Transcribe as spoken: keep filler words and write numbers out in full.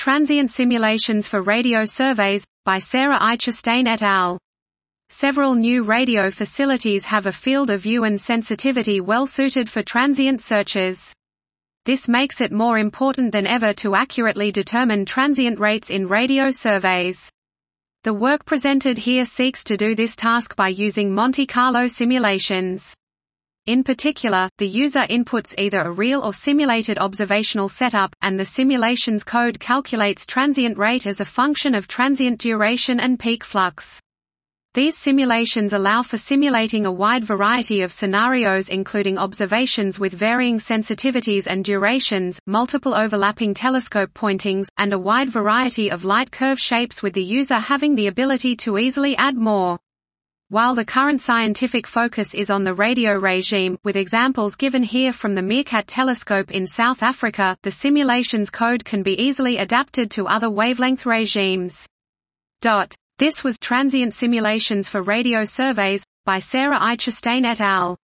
Transient Simulations for Radio Surveys, by Sarah I. Chastain et al. Several new radio facilities have a field of view and sensitivity well suited for transient searches. This makes it more important than ever to accurately determine transient rates in radio surveys. The work presented here seeks to do this task by using Monte Carlo simulations. In particular, the user inputs either a real or simulated observational setup, and the simulation's code calculates transient rate as a function of transient duration and peak flux. These simulations allow for simulating a wide variety of scenarios including observations with varying sensitivities and durations, multiple overlapping telescope pointings, and a wide variety of light curve shapes, with the user having the ability to easily add more. While the current scientific focus is on the radio regime, with examples given here from the Meerkat telescope in South Africa, the simulation's code can be easily adapted to other wavelength regimes. This was Transient Simulations for Radio Surveys, by Sarah I. Chastain et al.